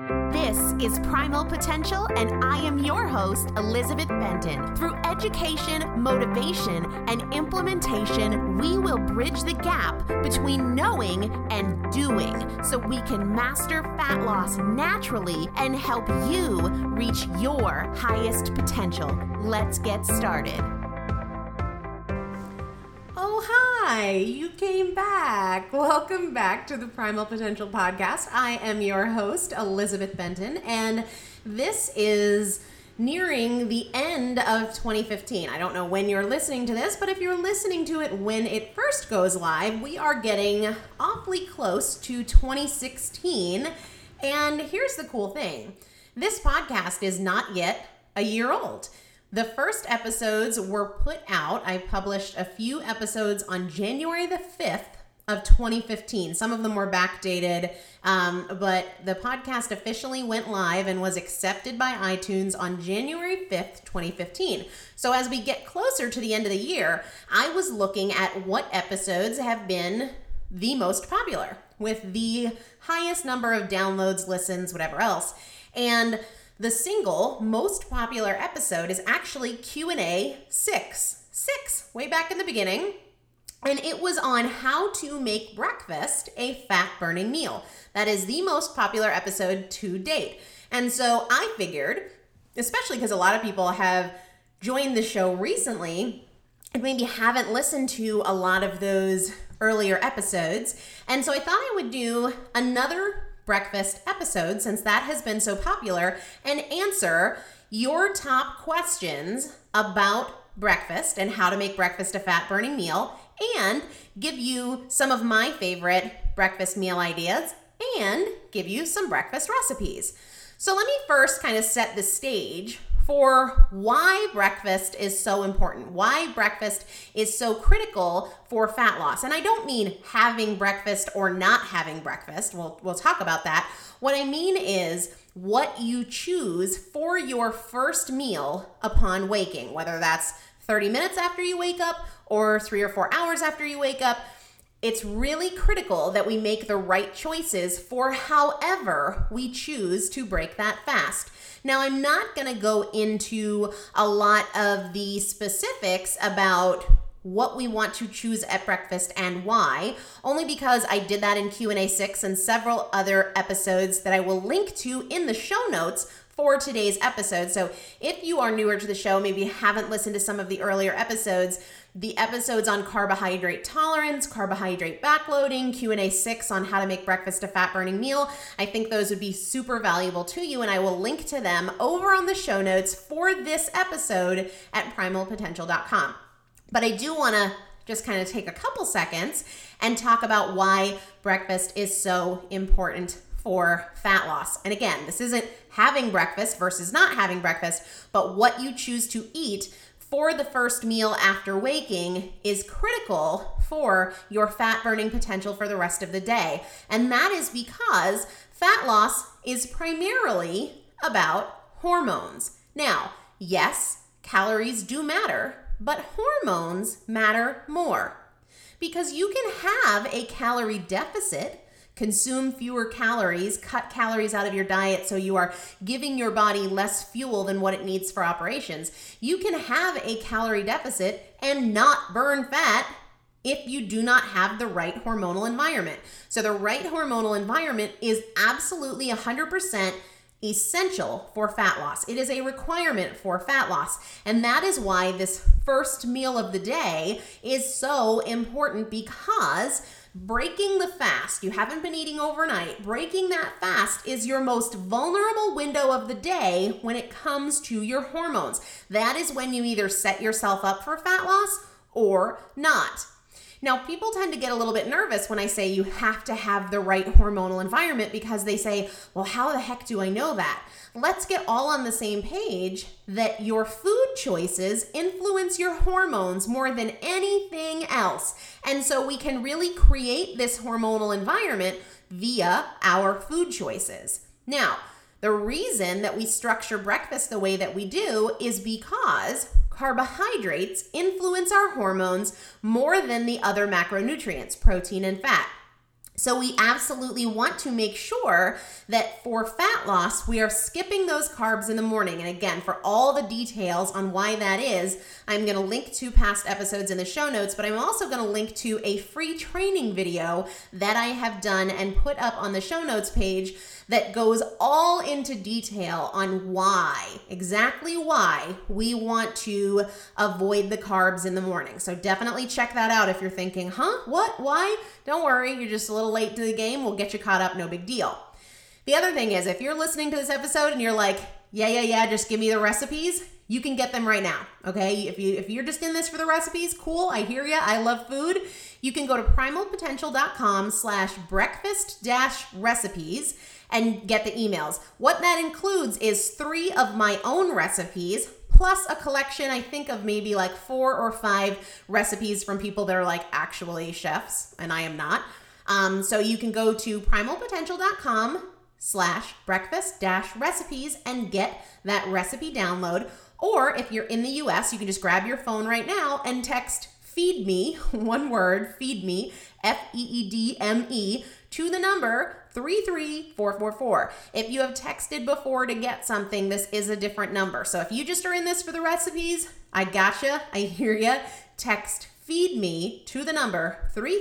This is Primal Potential, and I am your host, Elizabeth Benton. Through education, motivation, and implementation, we will bridge the gap between knowing and doing so we can master fat loss naturally and help you reach your highest potential. Let's get started. Oh, hi, you came back. Welcome back to the Primal Potential Podcast. I am your host, Elizabeth Benton, and this is nearing the end of 2015. I don't know when you're listening to this, but if you're listening to it when it first goes live, we are getting awfully close to 2016. And here's the cool thing. This podcast is not yet a year old. The first episodes were put out. I published a few episodes on January the 5th of 2015. Some of them were backdated, but the podcast officially went live and was accepted by iTunes on January 5th, 2015. So as we get closer to the end of the year, I was looking at what episodes have been the most popular with the highest number of downloads, listens, whatever else. And the single most popular episode is actually Q&A 6, way back in the beginning. And it was on how to make breakfast a fat-burning meal. That is the most popular episode to date. And so I figured, especially because a lot of people have joined the show recently and maybe haven't listened to a lot of those earlier episodes. And so I thought I would do another breakfast episode, since that has been so popular, and answer your top questions about breakfast and how to make breakfast a fat-burning meal, and give you some of my favorite breakfast meal ideas, and give you some breakfast recipes. So let me first kind of set the stage for why breakfast is so important, why breakfast is so critical for fat loss. And I don't mean having breakfast or not having breakfast. We'll talk about that. What I mean is what you choose for your first meal upon waking, whether that's 30 minutes after you wake up or 3 or 4 hours after you wake up. It's really critical that we make the right choices for however we choose to break that fast. Now, I'm not going to go into a lot of the specifics about what we want to choose at breakfast and why, only because I did that in Q&A 6 and several other episodes that I will link to in the show notes for today's episode. So if you are newer to the show, maybe haven't listened to some of the earlier episodes, the episodes on carbohydrate tolerance, carbohydrate backloading, Q&A 6 on how to make breakfast a fat-burning meal, I think those would be super valuable to you, and I will link to them over on the show notes for this episode at primalpotential.com. But I do want to just kind of take a couple seconds and talk about why breakfast is so important for fat loss. And again, this isn't having breakfast versus not having breakfast, but what you choose to eat for the first meal after waking is critical for your fat burning potential for the rest of the day. And that is because fat loss is primarily about hormones. Now, yes, calories do matter, but hormones matter more, because you can have a calorie deficit, consume fewer calories, cut calories out of your diet so you are giving your body less fuel than what it needs for operations. You can have a calorie deficit and not burn fat if you do not have the right hormonal environment. So the right hormonal environment is absolutely 100% essential for fat loss. It is a requirement for fat loss. And that is why this first meal of the day is so important, because breaking the fast, you haven't been eating overnight, breaking that fast is your most vulnerable window of the day when it comes to your hormones. That is when you either set yourself up for fat loss or not. Now, people tend to get a little bit nervous when I say you have to have the right hormonal environment, because they say, well, how the heck do I know that? Let's get all on the same page that your food choices influence your hormones more than anything else. And so we can really create this hormonal environment via our food choices. Now, the reason that we structure breakfast the way that we do is because carbohydrates influence our hormones more than the other macronutrients, protein and fat. So we absolutely want to make sure that for fat loss, we are skipping those carbs in the morning. And again, for all the details on why that is, I'm going to link to past episodes in the show notes, but I'm also going to link to a free training video that I have done and put up on the show notes page that goes all into detail on why, exactly why we want to avoid the carbs in the morning. So definitely check that out if you're thinking, what, why? Don't worry, you're just a little late to the game. We'll get you caught up, no big deal. The other thing is, if you're listening to this episode and you're like, yeah, just give me the recipes, you can get them right now, okay? If you're just in this for the recipes, cool, I hear ya, I love food. You can go to primalpotential.com/breakfast-recipes and get the emails. What that includes is 3 of my own recipes, plus a collection, I think, of maybe like 4 or 5 recipes from people that are like actually chefs, and I am not. So you can go to primalpotential.com/breakfast-recipes and get that recipe download. Or if you're in the US, you can just grab your phone right now and text FEED ME, one word, FEED ME, FEEDME, to the number 33444. If you have texted before to get something, this is a different number. So if you just are in this for the recipes, I gotcha, I hear ya. Text FEED ME to the number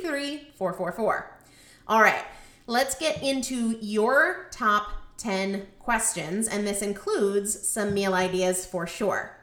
33444. All right, let's get into your top 10 questions, and this includes some meal ideas for sure.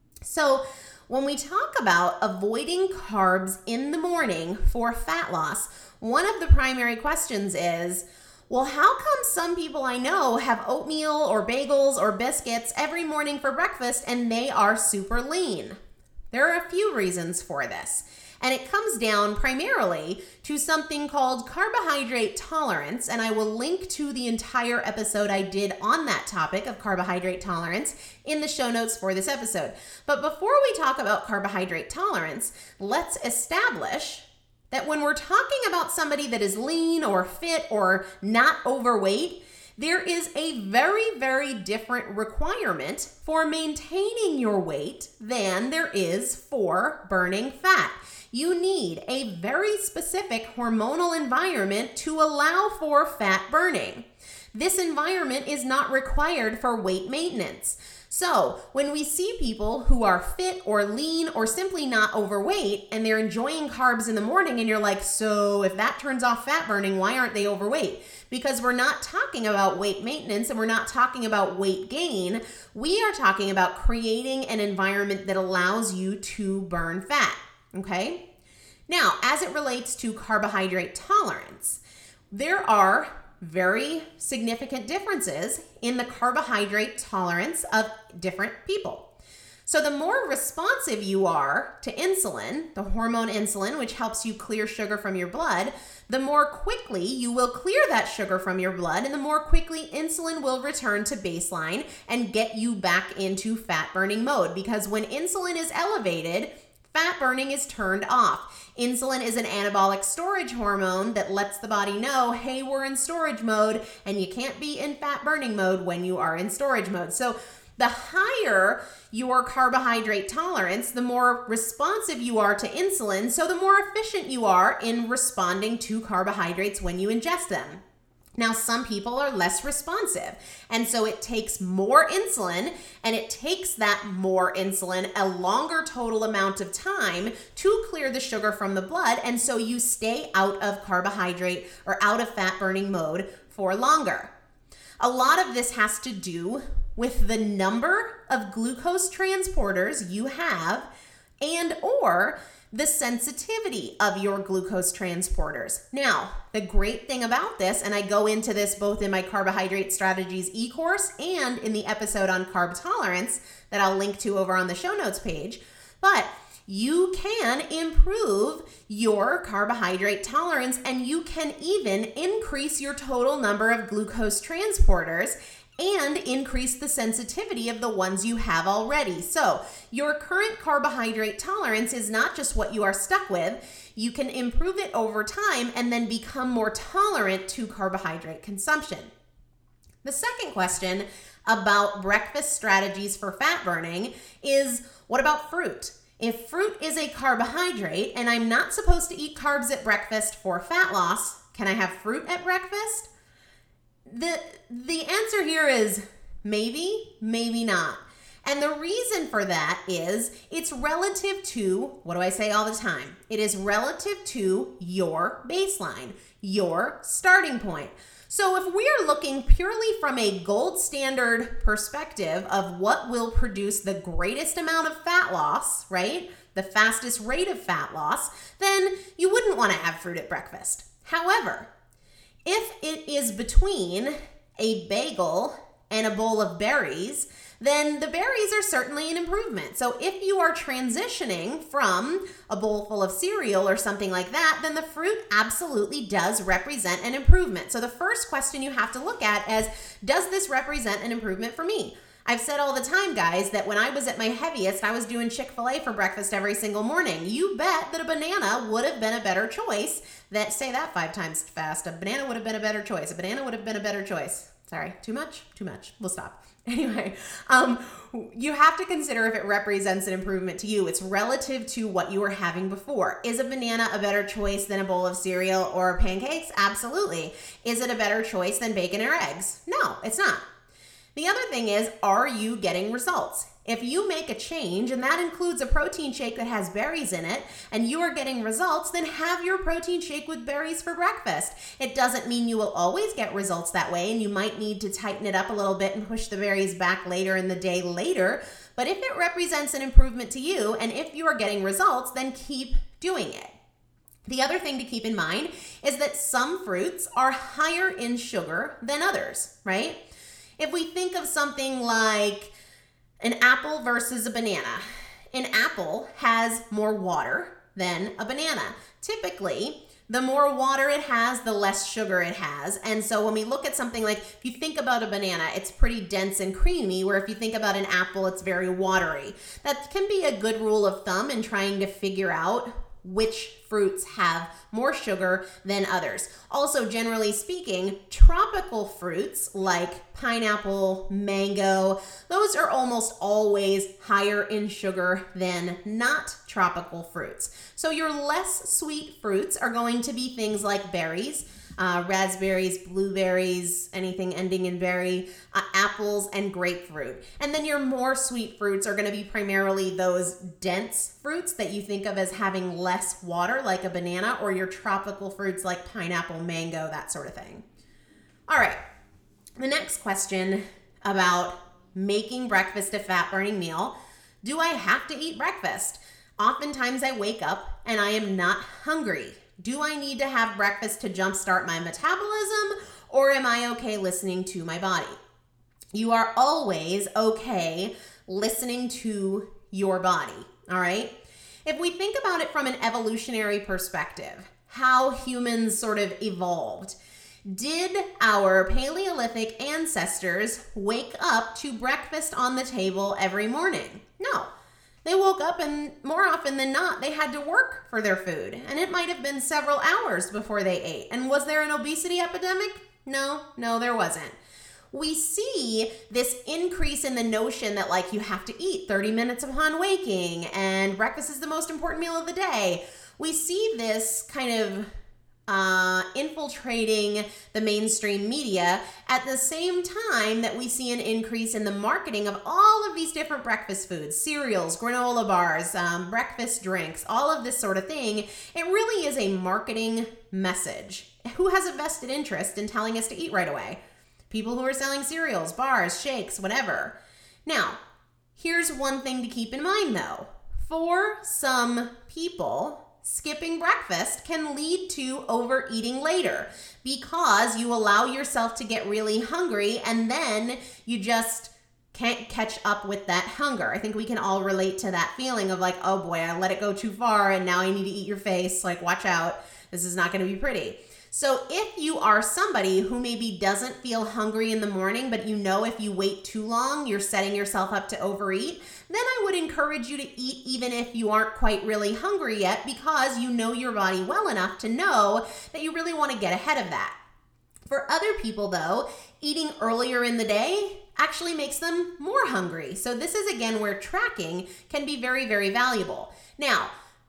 So when we talk about avoiding carbs in the morning for fat loss, one of the primary questions is, well, how come some people I know have oatmeal or bagels or biscuits every morning for breakfast and they are super lean? There are a few reasons for this. And it comes down primarily to something called carbohydrate tolerance. And I will link to the entire episode I did on that topic of carbohydrate tolerance in the show notes for this episode. But before we talk about carbohydrate tolerance, let's establish that when we're talking about somebody that is lean or fit or not overweight, there is a very, very different requirement for maintaining your weight than there is for burning fat. You need a very specific hormonal environment to allow for fat burning. This environment is not required for weight maintenance. So when we see people who are fit or lean or simply not overweight and they're enjoying carbs in the morning and you're like, so if that turns off fat burning, why aren't they overweight? Because we're not talking about weight maintenance and we're not talking about weight gain. We are talking about creating an environment that allows you to burn fat, okay? Now, as it relates to carbohydrate tolerance, there are very significant differences in the carbohydrate tolerance of different people. So the more responsive you are to insulin, the hormone insulin, which helps you clear sugar from your blood, the more quickly you will clear that sugar from your blood and the more quickly insulin will return to baseline and get you back into fat burning mode. Because when insulin is elevated, fat burning is turned off. Insulin is an anabolic storage hormone that lets the body know, hey, we're in storage mode, and you can't be in fat burning mode when you are in storage mode. So the higher your carbohydrate tolerance, the more responsive you are to insulin, so the more efficient you are in responding to carbohydrates when you ingest them. Now, some people are less responsive, and so it takes more insulin, and it takes that more insulin a longer total amount of time to clear the sugar from the blood, and so you stay out of carbohydrate or out of fat burning mode for longer. A lot of this has to do with the number of glucose transporters you have and or the sensitivity of your glucose transporters. Now, the great thing about this, and I go into this both in my Carbohydrate Strategies e-course and in the episode on carb tolerance that I'll link to over on the show notes page, but you can improve your carbohydrate tolerance and you can even increase your total number of glucose transporters and increase the sensitivity of the ones you have already. So your current carbohydrate tolerance is not just what you are stuck with. You can improve it over time and then become more tolerant to carbohydrate consumption. The second question about breakfast strategies for fat burning is, what about fruit? If fruit is a carbohydrate and I'm not supposed to eat carbs at breakfast for fat loss, Can I have fruit at breakfast? The answer here is maybe, maybe not. And the reason for that is it's relative to, what do I say all the time? It is relative to your baseline, your starting point. So if we are looking purely from a gold standard perspective of what will produce the greatest amount of fat loss, right? The fastest rate of fat loss, then you wouldn't want to have fruit at breakfast. However, if it is between a bagel and a bowl of berries, then the berries are certainly an improvement. So if you are transitioning from a bowl full of cereal or something like that, then the fruit absolutely does represent an improvement. So the first question you have to look at is, does this represent an improvement for me? I've said all the time, guys, that when I was at my heaviest, I was doing Chick-fil-A for breakfast every single morning. You bet that a banana would have been a better choice. Say that 5 times fast. A banana would have been a better choice. A banana would have been a better choice. Sorry, too much? Too much. We'll stop. Anyway, you have to consider if it represents an improvement to you. It's relative to what you were having before. Is a banana a better choice than a bowl of cereal or pancakes? Absolutely. Is it a better choice than bacon or eggs? No, it's not. The other thing is, are you getting results? If you make a change, and that includes a protein shake that has berries in it, and you are getting results, then have your protein shake with berries for breakfast. It doesn't mean you will always get results that way, and you might need to tighten it up a little bit and push the berries back later in the day later. But if it represents an improvement to you, and if you are getting results, then keep doing it. The other thing to keep in mind is that some fruits are higher in sugar than others, right? If we think of something like an apple versus a banana, an apple has more water than a banana. Typically, the more water it has, the less sugar it has. And so when we look at something like, if you think about a banana, it's pretty dense and creamy, where if you think about an apple, it's very watery. That can be a good rule of thumb in trying to figure out which fruits have more sugar than others. Also, generally speaking, tropical fruits like pineapple, mango, those are almost always higher in sugar than not tropical fruits. So your less sweet fruits are going to be things like berries, raspberries, blueberries, anything ending in berry, apples, and grapefruit. And then your more sweet fruits are going to be primarily those dense fruits that you think of as having less water, like a banana, or your tropical fruits like pineapple, mango, that sort of thing. All right, the next question about making breakfast a fat-burning meal. Do I have to eat breakfast? Oftentimes I wake up and I am not hungry. Do I need to have breakfast to jumpstart my metabolism, or am I okay listening to my body? You are always okay listening to your body, all right? If we think about it from an evolutionary perspective, how humans sort of evolved, did our Paleolithic ancestors wake up to breakfast on the table every morning? No. They woke up and more often than not, they had to work for their food. And it might have been several hours before they ate. And was there an obesity epidemic? No, there wasn't. We see this increase in the notion that like you have to eat 30 minutes upon waking and breakfast is the most important meal of the day. We see this kind of infiltrating the mainstream media at the same time that we see an increase in the marketing of all of these different breakfast foods, cereals, granola bars, breakfast drinks, all of this sort of thing. It really is a marketing message. Who has a vested interest in telling us to eat right away? People who are selling cereals, bars, shakes, whatever. Now, here's one thing to keep in mind though. For some people, skipping breakfast can lead to overeating later because you allow yourself to get really hungry and then you just can't catch up with that hunger. I think we can all relate to that feeling of like, oh boy, I let it go too far and now I need to eat your face. Like, watch out. This is not going to be pretty. So if you are somebody who maybe doesn't feel hungry in the morning, but you know if you wait too long, you're setting yourself up to overeat, then I would encourage you to eat even if you aren't quite really hungry yet, because you know your body well enough to know that you really want to get ahead of that. For other people though, eating earlier in the day actually makes them more hungry. So this is again where tracking can be very, very valuable. Now,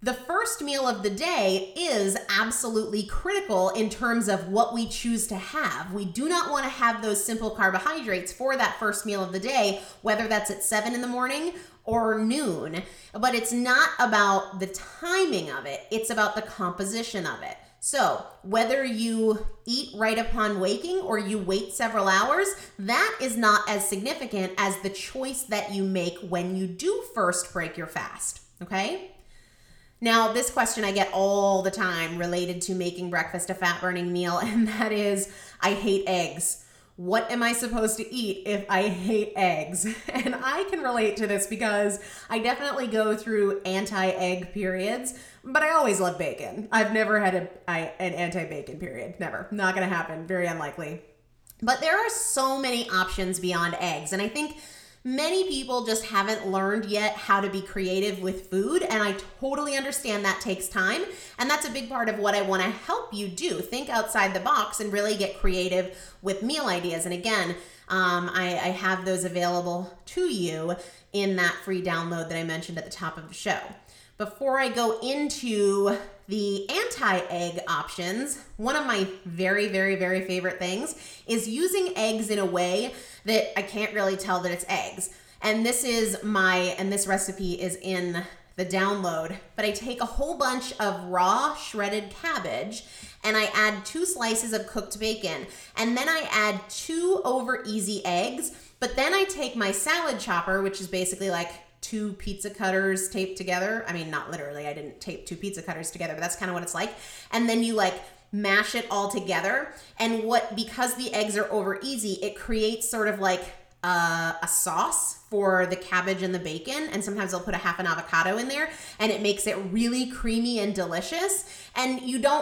The first meal of the day is absolutely critical in terms of what we choose to have. We do not want to have those simple carbohydrates for that first meal of the day, whether that's at 7 in the morning or noon. But it's not about the timing of it, it's about the composition of it. So whether you eat right upon waking or you wait several hours, that is not as significant as the choice that you make when you do first break your fast, okay? Now, this question I get all the time related to making breakfast a fat-burning meal, and that is, I hate eggs. What am I supposed to eat if I hate eggs? And I can relate to this because I definitely go through anti-egg periods, but I always love bacon. I've never had an anti-bacon period. Never. Not going to happen. Very unlikely. But there are so many options beyond eggs, and I think many people just haven't learned yet how to be creative with food, and I totally understand that takes time, and that's a big part of what I want to help you do. Think outside the box and really get creative with meal ideas. And again, I have those available to you in that free download that I mentioned at the top of the show. Before I go into the anti-egg options, one of my very, very, very favorite things is using eggs in a way that I can't really tell that it's eggs. And this recipe is in the download, but I take a whole bunch of raw shredded cabbage and I add 2 slices of cooked bacon, and then I add 2 over easy eggs, but then I take my salad chopper, which is basically like 2 pizza cutters taped together. I mean, not literally, I didn't tape 2 pizza cutters together, but that's kind of what it's like. And then you like mash it all together. And because the eggs are over easy, it creates sort of like a sauce for the cabbage and the bacon. And sometimes I'll put a half an avocado in there, and it makes it really creamy and delicious. And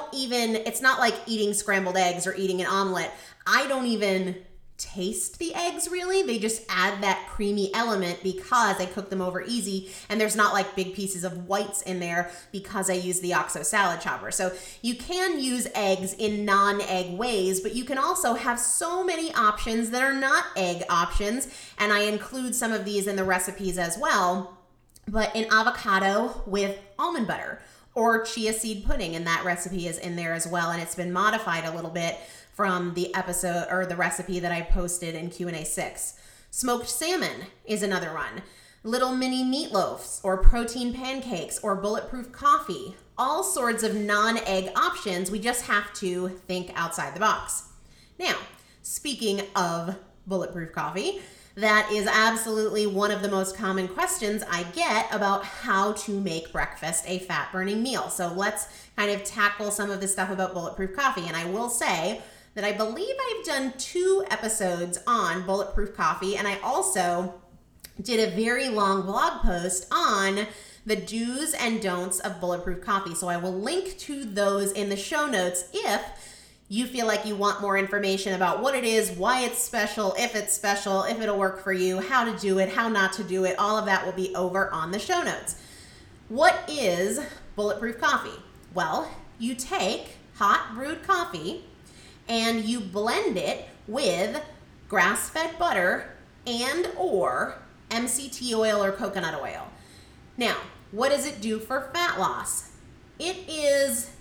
it's not like eating scrambled eggs or eating an omelet. I don't even taste the eggs really. They just add that creamy element because I cook them over easy, and there's not like big pieces of whites in there because I use the OXO salad chopper. So you can use eggs in non-egg ways, but you can also have so many options that are not egg options, and I include some of these in the recipes as well. But an avocado with almond butter or chia seed pudding, and that recipe is in there as well, and it's been modified a little bit from the episode or the recipe that I posted in Q&A 6. Smoked salmon is another one. Little mini meatloafs or protein pancakes or bulletproof coffee. All sorts of non-egg options. We just have to think outside the box. Now, speaking of bulletproof coffee, that is absolutely one of the most common questions I get about how to make breakfast a fat-burning meal. So let's kind of tackle some of the stuff about bulletproof coffee. And I will say that I believe I've done 2 episodes on bulletproof coffee, and I also did a very long blog post on the do's and don'ts of bulletproof coffee. So I will link to those in the show notes if you feel like you want more information about what it is, why it's special, if it'll work for you, how to do it, how not to do it. All of that will be over on the show notes. What is bulletproof coffee? Well, you take hot brewed coffee and you blend it with grass-fed butter and or MCT oil or coconut oil. Now, what does it do for fat loss? It is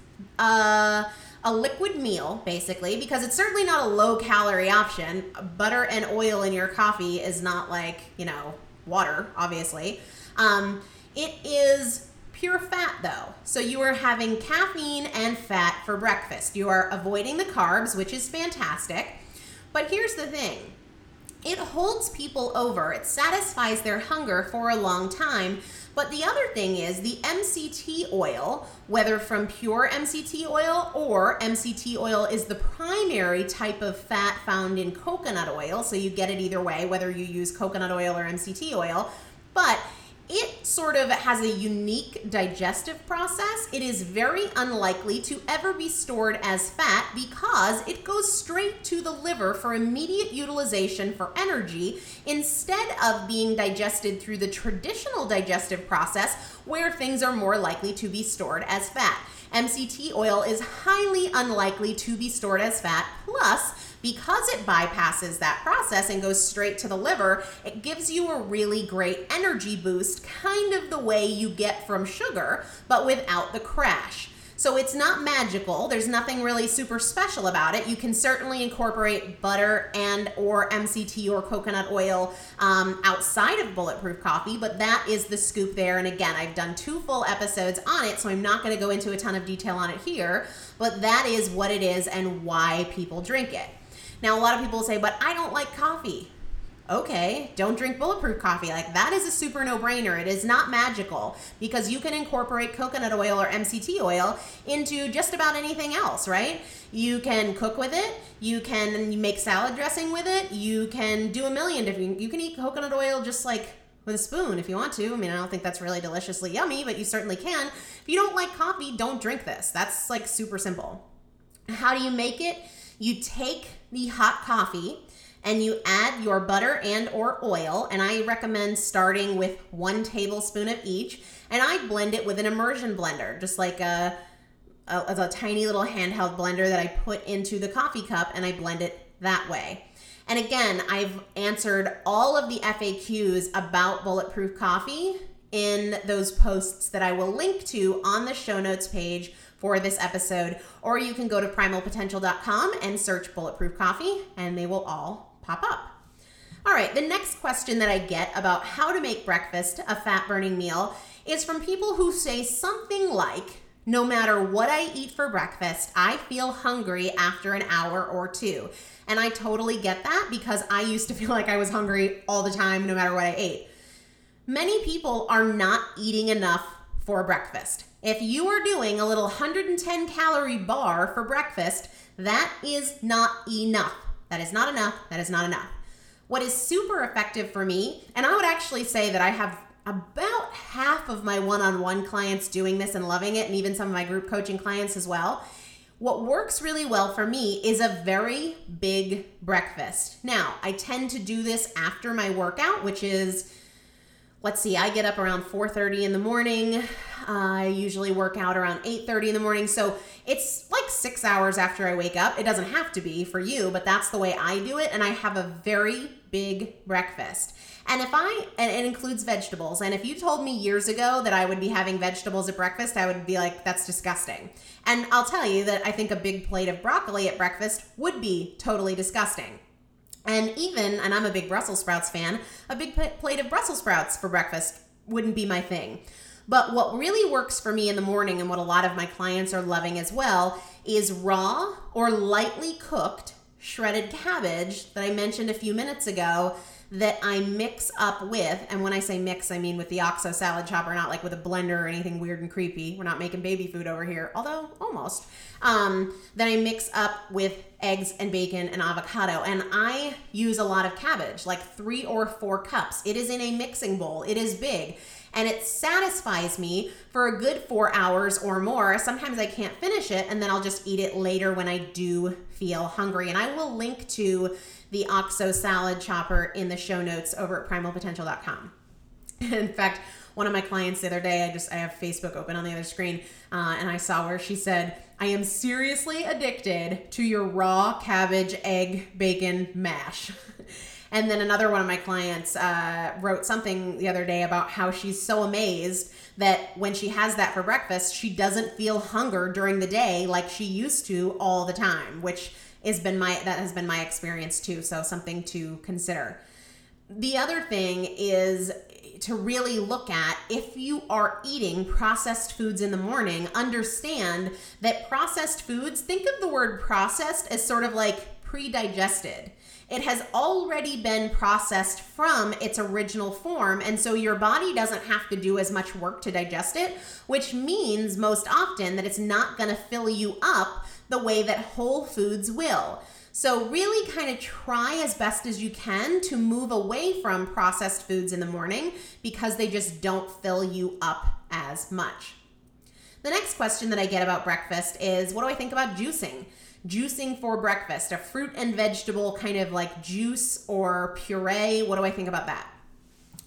a liquid meal, basically, because it's certainly not a low-calorie option. Butter and oil in your coffee is not like, water, obviously. It is pure fat though. So you are having caffeine and fat for breakfast. You are avoiding the carbs, which is fantastic. But here's the thing. It holds people over. It satisfies their hunger for a long time. But the other thing is the MCT oil, whether from pure MCT oil or MCT oil is the primary type of fat found in coconut oil. So you get it either way, whether you use coconut oil or MCT oil. But it sort of has a unique digestive process. It is very unlikely to ever be stored as fat because it goes straight to the liver for immediate utilization for energy instead of being digested through the traditional digestive process where things are more likely to be stored as fat. MCT oil is highly unlikely to be stored as fat. Plus, because it bypasses that process and goes straight to the liver, it gives you a really great energy boost, kind of the way you get from sugar, but without the crash. So it's not magical. There's nothing really super special about it. You can certainly incorporate butter and or MCT or coconut oil outside of Bulletproof Coffee, but that is the scoop there. And again, I've done 2 full episodes on it, so I'm not going to go into a ton of detail on it here, but that is what it is and why people drink it. Now, a lot of people say, but I don't like coffee. Okay, don't drink Bulletproof Coffee. Like, that is a super no-brainer. It is not magical because you can incorporate coconut oil or MCT oil into just about anything else, right? You can cook with it. You can make salad dressing with it. You can do a million different, you can eat coconut oil just like with a spoon if you want to. I mean, I don't think that's really deliciously yummy, but you certainly can. If you don't like coffee, don't drink this. That's like super simple. How do you make it? You take the hot coffee and you add your butter and or oil, and I recommend starting with 1 tablespoon of each, and I blend it with an immersion blender, just like a tiny little handheld blender that I put into the coffee cup, and I blend it that way. And again, I've answered all of the FAQs about Bulletproof Coffee in those posts that I will link to on the show notes page for this episode, or you can go to primalpotential.com and search Bulletproof Coffee, and they will all pop up. All right, the next question that I get about how to make breakfast a fat-burning meal is from people who say something like, no matter what I eat for breakfast, I feel hungry after an hour or 2. And I totally get that because I used to feel like I was hungry all the time, no matter what I ate. Many people are not eating enough for breakfast. If you are doing a little 110 calorie bar for breakfast, that is not enough. That is not enough. That is not enough. What is super effective for me, and I would actually say that I have about half of my one-on-one clients doing this and loving it, and even some of my group coaching clients as well. What works really well for me is a very big breakfast. Now, I tend to do this after my workout, which is, let's see, I get up around 4:30 in the morning. I usually work out around 8:30 in the morning. So it's like 6 hours after I wake up. It doesn't have to be for you, but that's the way I do it. And I have a very big breakfast. And it includes vegetables. And if you told me years ago that I would be having vegetables at breakfast, I would be like, that's disgusting. And I'll tell you that I think a big plate of broccoli at breakfast would be totally disgusting. And I'm a big Brussels sprouts fan, a big plate of Brussels sprouts for breakfast wouldn't be my thing. But what really works for me in the morning, and what a lot of my clients are loving as well, is raw or lightly cooked shredded cabbage that I mentioned a few minutes ago that I mix up with, and when I say mix, I mean with the OXO salad chopper, not like with a blender or anything weird and creepy. We're not making baby food over here, although almost. Then I mix up with eggs and bacon and avocado, and I use a lot of cabbage, like 3 or 4 cups. It is in a mixing bowl. It is big, and it satisfies me for a good 4 hours or more. Sometimes I can't finish it, and then I'll just eat it later when I do feel hungry. And I will link to the OXO salad chopper in the show notes over at primalpotential.com. In fact, one of my clients the other day, I have Facebook open on the other screen, and I saw where she said, I am seriously addicted to your raw cabbage, egg, bacon mash. And then another one of my clients wrote something the other day about how she's so amazed that when she has that for breakfast, she doesn't feel hunger during the day like she used to all the time, which has been my experience too. So something to consider. The other thing is to really look at, if you are eating processed foods in the morning, understand that processed foods, think of the word processed as sort of like pre-digested. It has already been processed from its original form, and so your body doesn't have to do as much work to digest it, which means most often that it's not going to fill you up the way that whole foods will. So really kind of try as best as you can to move away from processed foods in the morning because they just don't fill you up as much. The next question that I get about breakfast is, what do I think about juicing? Juicing for breakfast, a fruit and vegetable kind of like juice or puree. What do I think about that?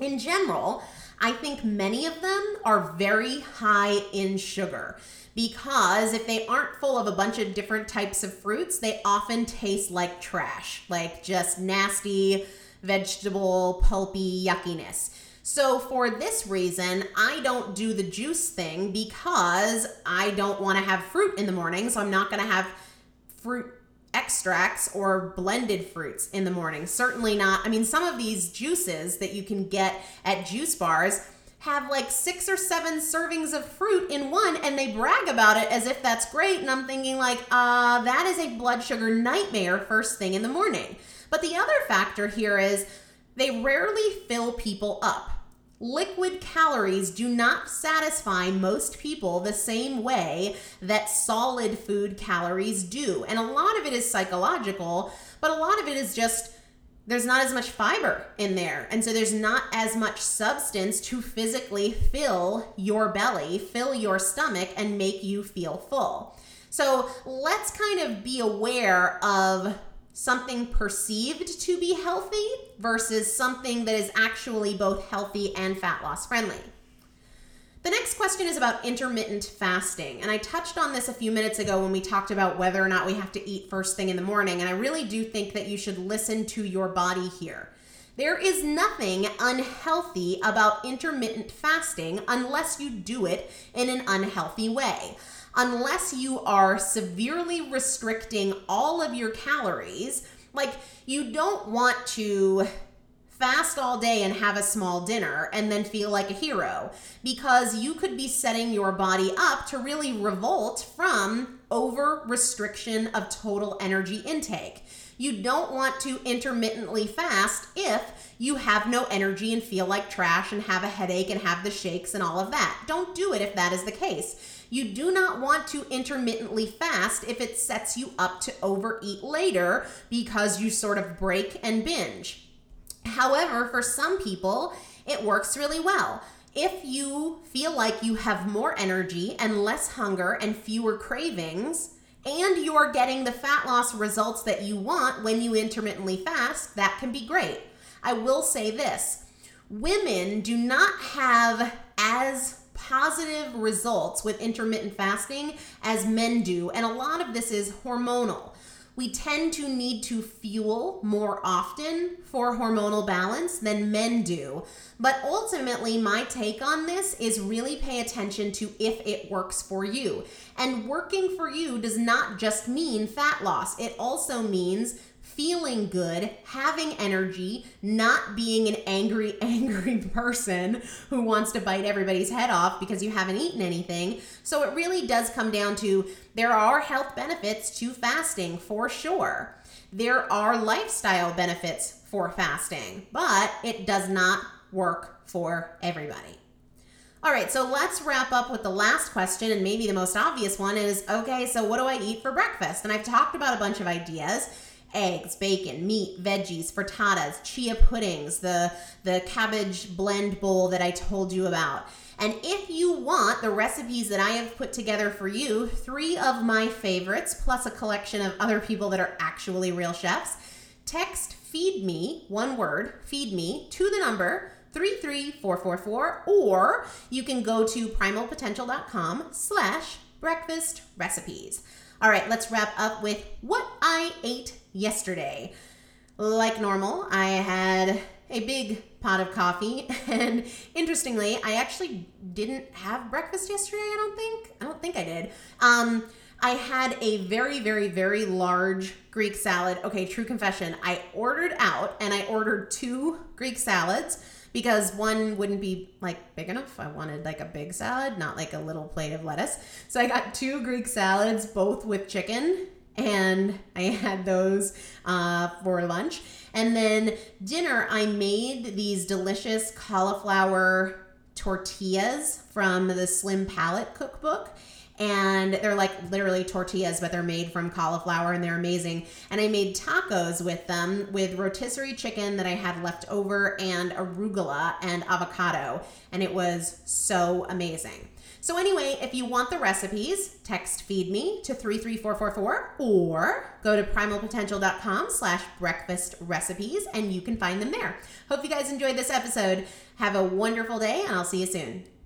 In general, I think many of them are very high in sugar because if they aren't full of a bunch of different types of fruits, they often taste like trash, like just nasty vegetable, pulpy yuckiness. So for this reason, I don't do the juice thing because I don't want to have fruit in the morning, so I'm not going to have fruit extracts or blended fruits in the morning. Certainly not. I mean, some of these juices that you can get at juice bars have like 6 or 7 servings of fruit in one, and they brag about it as if that's great. And I'm thinking like, that is a blood sugar nightmare first thing in the morning. But the other factor here is they rarely fill people up. Liquid calories do not satisfy most people the same way that solid food calories do. And a lot of it is psychological, but a lot of it is just there's not as much fiber in there. And so there's not as much substance to physically fill your belly, fill your stomach, and make you feel full. So let's kind of be aware of something perceived to be healthy versus something that is actually both healthy and fat loss friendly. The next question is about intermittent fasting. And I touched on this a few minutes ago when we talked about whether or not we have to eat first thing in the morning. And I really do think that you should listen to your body here. There is nothing unhealthy about intermittent fasting unless you do it in an unhealthy way. Unless you are severely restricting all of your calories, like you don't want to fast all day and have a small dinner and then feel like a hero, because you could be setting your body up to really revolt from over restriction of total energy intake. You don't want to intermittently fast if you have no energy and feel like trash and have a headache and have the shakes and all of that. Don't do it if that is the case. You do not want to intermittently fast if it sets you up to overeat later because you sort of break and binge. However, for some people, it works really well. If you feel like you have more energy and less hunger and fewer cravings, and you're getting the fat loss results that you want when you intermittently fast, that can be great. I will say this, women do not have as positive results with intermittent fasting as men do, and a lot of this is hormonal. We tend to need to fuel more often for hormonal balance than men do. But ultimately, my take on this is really pay attention to if it works for you. And working for you does not just mean fat loss. It also means feeling good, having energy, not being an angry person who wants to bite everybody's head off because you haven't eaten anything. So it really does come down to there are health benefits to fasting for sure. There are lifestyle benefits for fasting, but it does not work for everybody. All right, so let's wrap up with the last question, and maybe the most obvious one is, okay, so what do I eat for breakfast? And I've talked about a bunch of ideas. Eggs, bacon, meat, veggies, frittatas, chia puddings, the cabbage blend bowl that I told you about. And if you want the recipes that I have put together for you, 3 of my favorites, plus a collection of other people that are actually real chefs, text feed me, one word, feed me, to the number 33444, or you can go to primalpotential.com/breakfast recipes. All right, let's wrap up with what I ate yesterday. Like normal, I had a big pot of coffee, and interestingly, I actually didn't have breakfast yesterday, I don't think I did. I had a very, very, very large Greek salad. Okay, true confession, I ordered out, and I ordered 2 Greek salads, because one wouldn't be like big enough. I wanted like a big salad, not like a little plate of lettuce. So I got 2 Greek salads, both with chicken, and I had those for lunch. And then dinner, I made these delicious cauliflower tortillas from the Slim Palette cookbook. And they're like literally tortillas, but they're made from cauliflower and they're amazing. And I made tacos with them with rotisserie chicken that I had left over and arugula and avocado. And it was so amazing. So anyway, if you want the recipes, text feed me to 33444 or go to primalpotential.com/breakfast recipes and you can find them there. Hope you guys enjoyed this episode. Have a wonderful day and I'll see you soon.